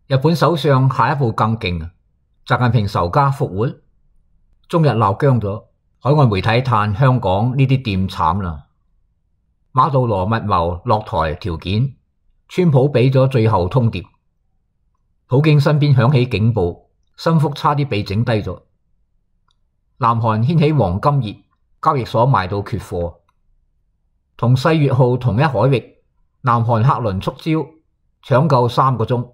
日本首相下一步更勁，習近平仇家復活，中日鬧僵咗，海外媒體嘆香港呢啲店慘啦。馬杜羅密謀落台條件，川普俾咗最後通牒，普京身邊響起警報，心腹差啲被整低咗。南韓掀起黃金熱，交易所賣到缺貨。同世越號同一海域，南韓客輪出招，搶救3個鐘。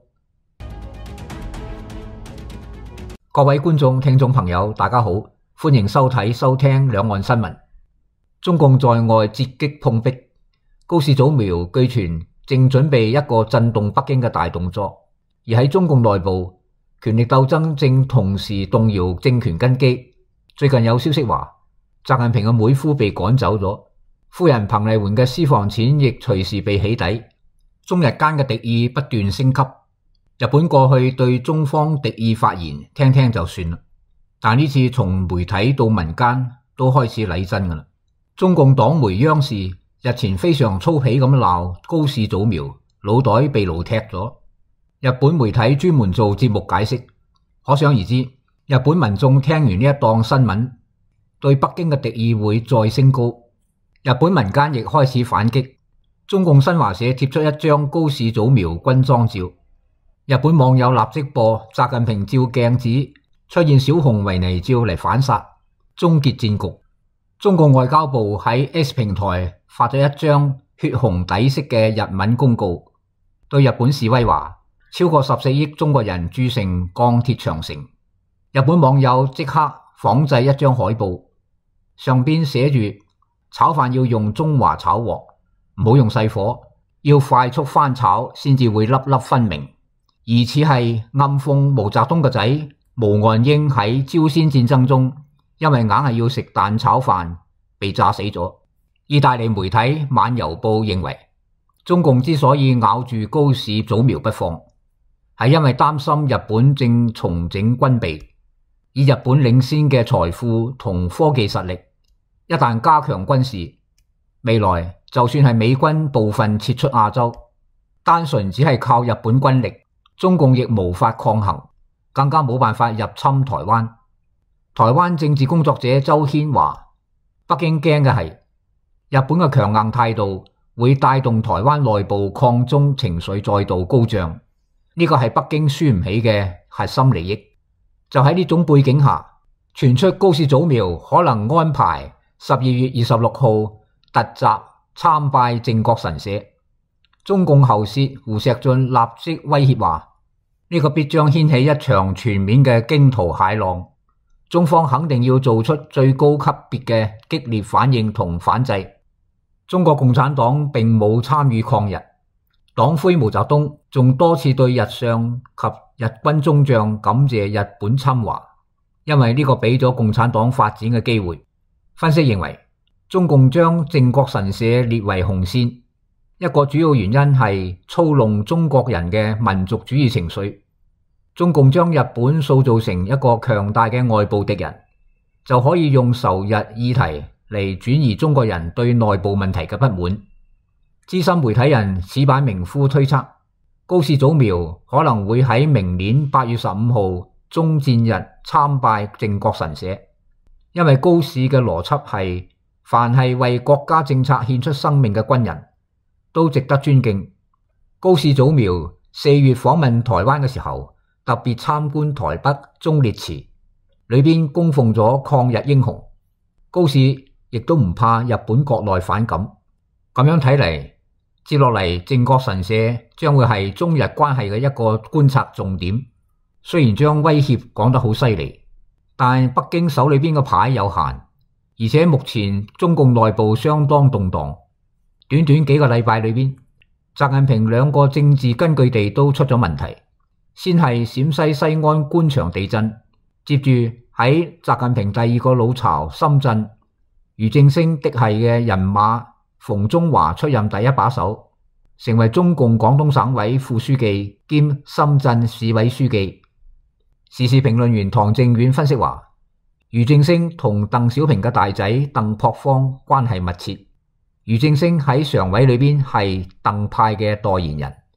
各位觀眾、聽眾朋友，大家好，歡迎收睇、收聽兩岸新聞。中共在外截擊碰壁，高市早苗據傳正準備一個震動北京嘅大動作，而喺中共內部，權力鬥爭正同時動搖政權根基。最近有消息話，習近平嘅妹夫被趕走咗，夫人彭麗媛嘅私房錢亦隨時被起底，中日間嘅敵意不斷升級。日本過去對中方敵意發言聽聽就算啦，但呢次從媒體到民間都開始嚟真噶啦。中共黨媒央視日前非常粗鄙咁鬧高市早苗，腦袋被奴踢咗。日本媒體專門做節目解釋，可想而知，日本民眾聽完呢一檔新聞，對北京嘅敵意會再升高。日本民間亦開始反擊，中共新華社貼出一張高市早苗軍裝照。日本網友立即播習近平照鏡子出現小熊維尼照嚟反殺，終結戰局。中共外交部喺 X 平台發咗一張血紅底色嘅日文公告，對日本示威話超過14億中國人鑄成鋼鐵長城。日本網友即刻仿製一張海報，上邊寫住炒飯要用中華炒鑊，唔好用細火，要快速翻炒先至會粒粒分明。疑似係暗諷毛澤東個仔毛岸英喺朝鮮戰爭中因為硬係要食蛋炒飯被炸死咗。意大利媒體《晚郵報》認為，中共之所以咬住高市早苗不放，係因為擔心日本正重整軍備，以日本領先嘅財富同科技實力，一旦加強軍事，未來就算係美軍部分撤出亞洲，單純只係靠日本軍力，中共亦無法抗衡，更加冇辦法入侵台灣。台灣政治工作者周軒話，北京驚嘅係日本嘅強硬態度會帶動台灣內部抗中情緒再度高漲，呢個係北京輸唔起嘅核心利益。就喺呢種背景下，傳出高市早苗可能安排12月26號突襲參拜靖國神社。中共喉舌胡錫進立即威脅話，呢個必將掀起一場全面嘅驚濤駭浪，中方肯定要做出最高級別嘅激烈反應同反制。中國共產黨並冇參與抗日，黨魁毛澤東仲多次對日上及日軍中將感謝日本侵華，因為呢個俾咗共產黨發展嘅機會。分析認為，中共將靖國神社列為紅線，一個主要原因係操弄中國人嘅民族主義情緒。中共將日本塑造成一個強大嘅外部敵人，就可以用仇日議題嚟轉移中國人對內部問題嘅不滿。資深媒體人矢板明夫推測，高市早苗可能會喺明年8月15號終戰日參拜靖國神社，因為高市嘅邏輯係凡係為國家政策獻出生命嘅軍人都值得尊敬。高市早苗4月訪問台灣嘅時候，特別參觀台北忠烈祠，裏邊供奉咗抗日英雄。高市亦都唔怕日本國內反感。咁樣睇嚟，接落嚟靖國神社將會係中日關係嘅一個觀察重點。雖然將威脅講得好犀利，但北京手裏邊嘅牌有限，而且目前中共內部相當動盪。短短幾個禮拜裏邊，習近平2個政治根據地都出咗問題。先係陝西西安官場地震，接住喺習近平第2個老巢深圳，俞正聲嫡系嘅人馬馮中華出任第一把手，成為中共廣東省委副書記兼深圳市委書記。時事評論員唐正遠分析話，俞正聲同鄧小平嘅大仔鄧樸方關係密切，俞正聲喺常委裏邊係鄧派嘅代言人。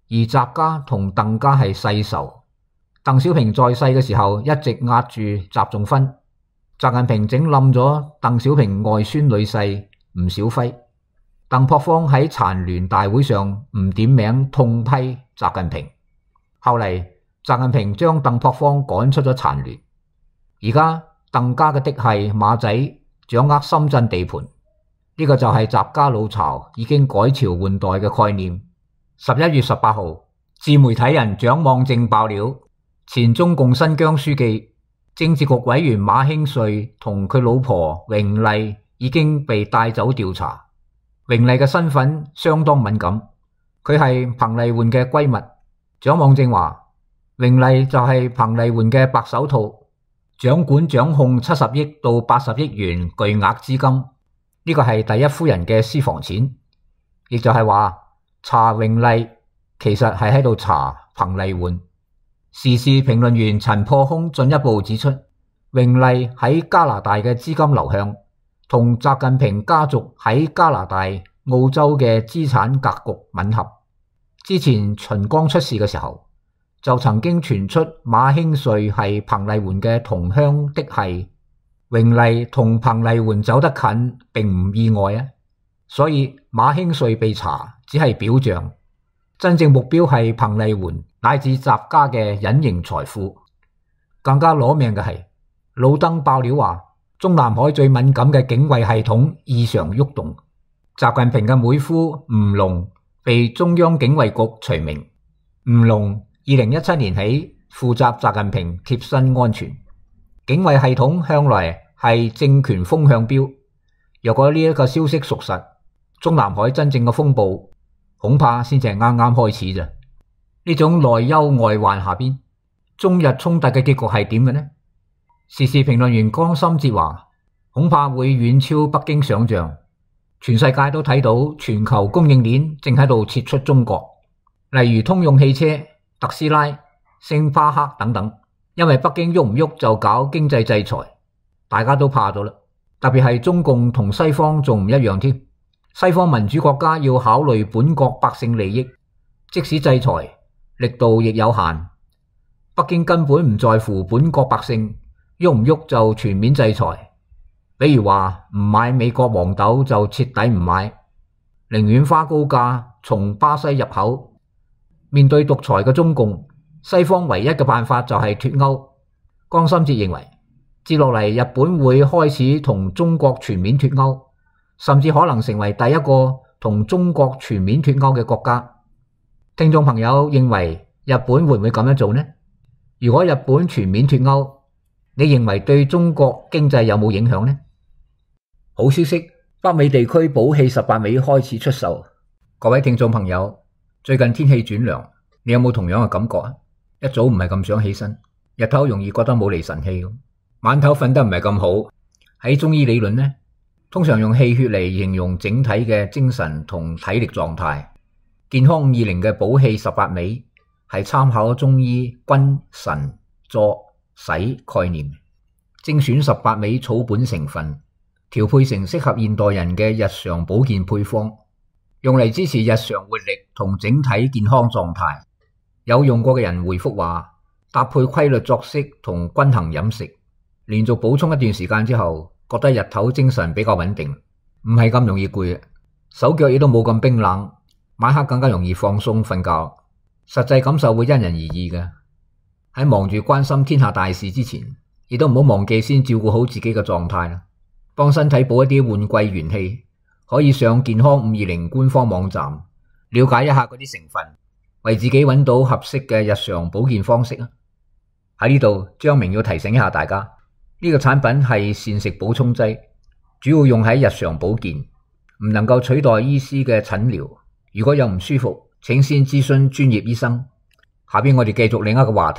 而習家同鄧家係世仇。鄧小平在世嘅時候一直壓住習仲勳，習近平整冧咗鄧小平外孫女婿吳小輝。鄧樸方喺殘聯大會上唔點名痛批習近平，後嚟習近平將鄧樸方趕出咗殘聯。而家鄧家嘅嫡系馬仔掌握深圳地盤，呢個就係習家老巢已經改朝換代嘅概念。11月18號，自媒體人蔣望正爆料，前中共新疆書記、政治局委員馬興瑞同佢老婆榮麗已經被帶走調查。榮麗嘅身份相當敏感，佢係彭麗媛嘅閨蜜。蔣望正話，榮麗就係彭麗媛嘅白手套，掌管掌控70億到80億元巨額資金，呢個係第一夫人嘅私房錢，亦就係話查榮麗其實係喺度查彭麗媛。時事評論員陳破空進一步指出，榮麗喺加拿大嘅資金流向同習近平家族喺加拿大、澳洲嘅資產格局吻合。之前秦剛出事嘅時候，就曾經傳出馬興瑞係彭麗媛嘅同鄉嫡系，榮麗同彭麗媛走得近並唔意外啊。所以馬興瑞被查只係表象，真正目標係彭麗媛乃至習家嘅隱形財富。更加攞命嘅係老登爆料話，中南海最敏感嘅警衛系統異常喐動，習近平嘅妹夫吳龍被中央警衛局除名。吳龍2017年起負責習近平貼身安全，警衛系統向來係政權風向標。若果呢一個消息屬實，中南海真正嘅風暴恐怕先至係啱啱開始咋。呢種內憂外患下邊，中日衝突嘅結局係點嘅呢？時事評論員江心哲話，恐怕會遠超北京想象。全世界都睇到全球供應鏈正喺度撤出中國，例如通用汽車、特斯拉、星巴克等等。因為北京喐唔喐就搞經濟制裁，大家都怕咗啦。特別係中共同西方仲唔一樣添，西方民主國家要考慮本國百姓利益，即使制裁力度亦有限。北京根本唔在乎本國百姓，喐唔喐就全面制裁。比如話唔買美國黃豆就徹底唔買，寧願花高價從巴西入口。面對獨裁嘅中共，西方唯一嘅辦法就係脫歐。江心哲認為，接落嚟日本會開始同中國全面脫歐，甚至可能成為第一個同中國全面脫歐嘅國家。聽眾朋友認為日本會唔會咁樣做呢？如果日本全面脫歐，你認為對中國經濟有冇影響呢？好消息，北美地區寶氣18味開始出售。各位聽眾朋友，最近天氣轉涼，你有冇同樣嘅感覺啊？一早唔係咁想起身，日頭容易覺得冇厘神氣，晚頭瞓得唔係咁好。喺中醫理論呢，通常用氣血嚟形容整體嘅精神同體力狀態。健康520嘅寶氣18味係參考中醫君臣佐使概念，精選18味草本成分，調配成適合現代人嘅日常保健配方，用嚟支持日常活力同整體健康狀態。有用過嘅人回覆話，搭配規律作息同均衡飲食，連續補充一段時間之後，覺得日頭精神比較穩定，唔係咁容易攰，手腳亦都冇咁冰冷，晚黑更加容易放鬆瞓覺。實際感受會因人而異嘅。喺忙住關心天下大事之前，亦都唔好忘記先照顧好自己嘅狀態啦。幫身體補一啲換季元氣，可以上健康520官方網站了解一下嗰啲成分，為自己揾到合適嘅日常保健方式啊！喺呢度，張明要提醒一下大家，呢個產品係膳食補充劑，主要用喺日常保健，唔能夠取代醫師嘅診療。如果有唔舒服，請先諮詢專業醫生。下邊我哋繼續另一個話題。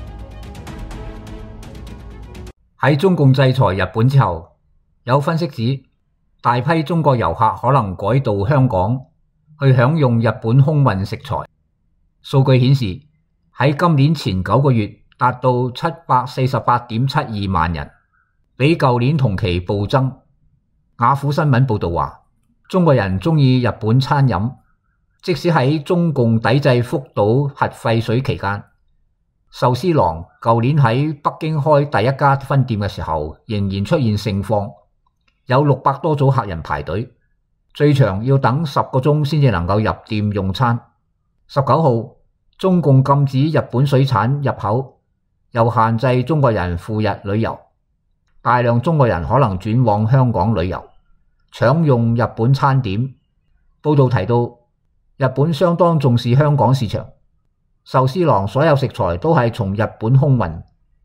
喺中共制裁日本之後，有分析指，大批中國遊客可能改道香港去享用日本空運食材。數據顯示，喺今年前9個月達到748.72萬人，比舊年同期暴增。雅虎新聞報道話，中國人鍾意日本餐飲， 即使喺中共抵制福島核廢水期間，壽司郎舊年喺北京開第一家分店嘅時候，仍然出現盛況，有600多組客人排隊，最長要等10個鐘先至能夠入店用餐。19號，中共禁止日本水產入口，又限制中國人赴日旅遊，大量中國人可能轉往香港旅遊，搶用日本餐點。報道提到，日本相當重視香港市場，壽司郎所有食材都係從日本空運。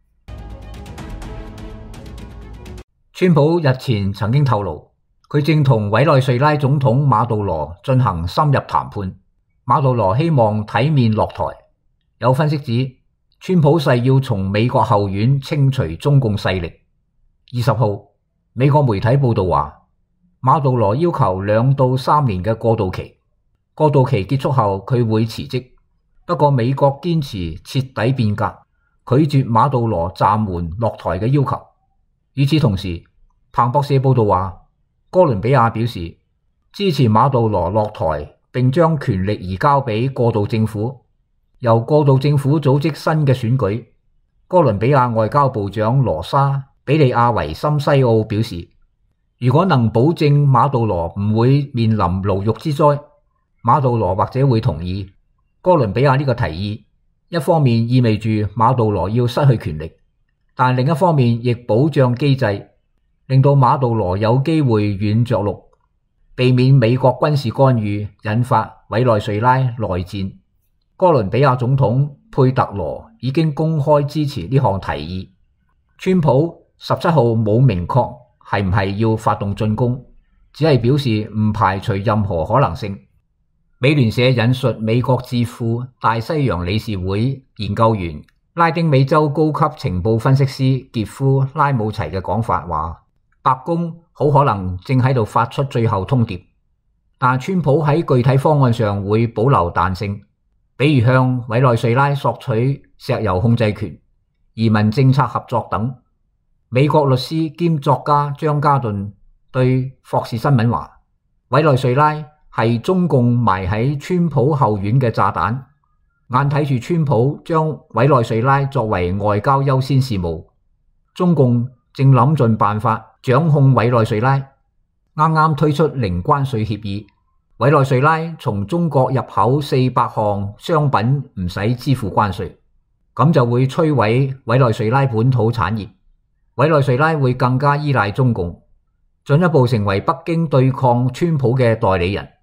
川普日前曾經透露，佢正同委內瑞拉總統馬杜羅進行深入談判，馬杜羅希望體面落台。有分析指，川普誓要從美國後院清除中共勢力。20號，美國媒體報道話，馬杜羅要求2到3年嘅過渡期，過渡期結束後佢會辭職。不過美國堅持徹底變革，拒絕馬杜羅暫緩落台嘅要求。與此同時，彭博社報道話，哥倫比亞表示支持馬杜羅落台，並將權力移交俾過渡政府，由過渡政府組織新嘅選舉。哥倫比亞外交部長羅莎比利亞維森西奧表示，如果能保證馬杜羅唔會面臨牢獄之災，馬杜羅或者會同意。哥倫比亞呢個提議，一方面意味住馬杜羅要失去權力，但另一方面亦保障機制，令到馬杜羅有機會軟着陸，避免美國軍事干預引發委內瑞拉內戰。哥倫比亞總統佩特羅已經公開支持呢項提議。川普17號冇明確係唔係要發動進攻，只係表示唔排除任何可能性。美聯社引述美國智庫大西洋理事會研究員拉丁美洲高級情報分析師傑夫拉姆齊嘅講法話，白宮好可能正喺度發出最後通牒，但川普喺具體方案上會保留彈性，比如向委內瑞拉索取石油控制權、移民政策合作等。美國律師兼作家張家頓對霍士新聞話，委內瑞拉係中共埋喺川普後院嘅炸彈，眼睇住川普將委內瑞拉作為外交優先事務，中共正諗盡辦法掌控委內瑞拉。啱啱推出零關稅協議，委內瑞拉從中國入口400項商品唔使支付關稅，咁就會摧毀委內瑞拉本土產業，委內瑞拉會更加依賴中共，進一步成為北京對抗川普嘅代理人。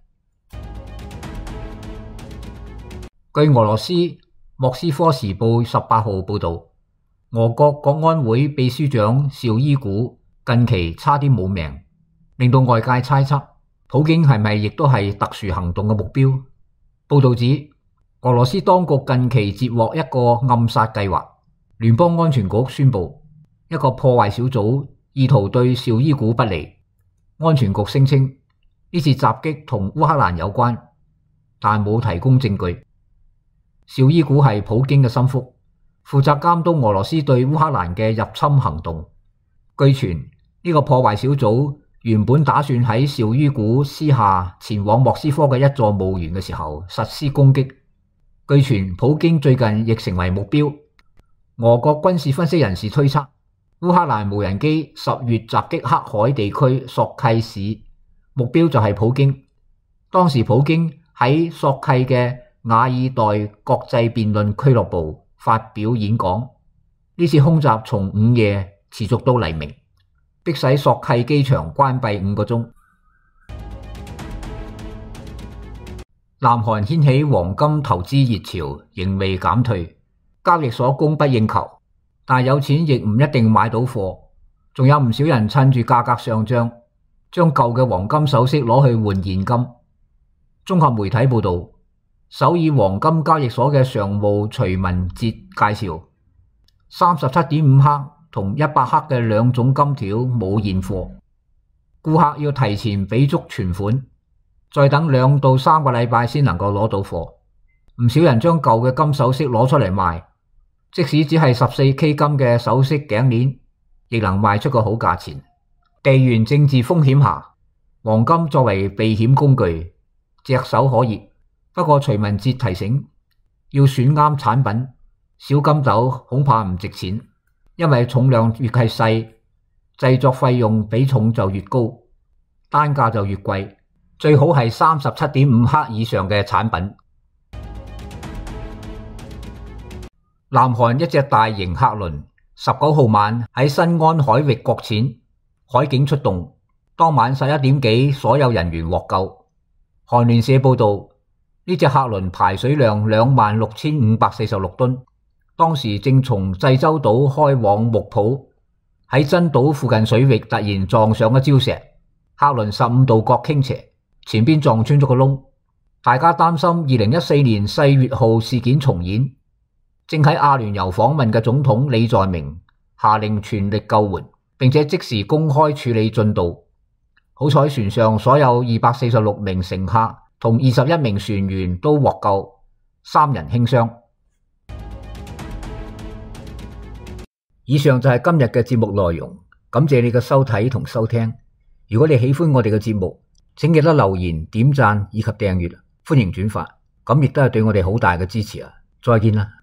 據俄羅斯莫斯科時報18號報道，俄國國安會秘書長紹伊古近期差啲冇命，令到外界猜測普京係咪亦都係特殊行動嘅目標。報道指，俄羅斯當局近期接獲一個暗殺計劃，聯邦安全局宣布一個破壞小組意圖對紹伊古不利。安全局聲稱呢次襲擊同烏克蘭有關，但冇提供證據。紹伊古係普京嘅心腹，負責監督俄羅斯對烏克蘭嘅入侵行動。據傳呢個破壞小組原本打算喺紹伊古私下前往莫斯科嘅一座墓園嘅時候實施攻擊。據傳普京最近亦成為目標。俄國軍事分析人士推測，烏克蘭無人機10月襲擊黑海地區索契市，目標就係普京。當時普京喺索契嘅瓦爾代國際辯論俱樂部發表演講。呢次空襲從午夜持續到黎明，迫使索契機場關閉5個鐘。南韓掀起黃金投資熱潮，仍未減退，交易所供不應求，但有錢亦唔一定買到貨，仲有唔少人趁住價格上漲，將舊嘅黃金首飾攞去換現金。綜合媒體報道，首爾黃金交易所嘅常務徐文哲介紹，37.5克同100克嘅兩種金條冇現貨，顧客要提前俾足存款，再等2到3個禮拜先能夠攞到貨。唔少人將舊嘅金首飾攞出嚟賣，即使只係14K 金嘅首飾頸鏈，亦能賣出個好價錢。地緣政治風險下，黃金作為避險工具，炙手可熱。 不過徐文哲提醒，要選啱產品，小金豆恐怕唔值錢，因為重量越係細，製作費用比重就越高，單價就越貴。最好係37.5克以上嘅產品。南韓一隻大型客輪19號晚喺新安海域擱淺，海警出動，當晚11點幾所有人員獲救。韓聯社報道，呢隻客輪排水量26,546噸，當時正從濟州島開往木浦，喺真島附近水域突然撞上一礁石，客輪15度角傾斜，前邊撞穿咗個窿，大家擔心2014年世越號事件重演。正喺阿聯酋訪問嘅總統李在明下令全力救援，並且即時公開處理進度。好彩船上所有246名乘客同21名船員都獲救，3人輕傷。以上就係今日嘅節目內容，感謝你嘅收睇同收聽。如果你喜歡我哋嘅節目，請記得留言、點讚以及訂閱，歡迎轉發，咁亦都係對我哋好大嘅支持啊！再見啦。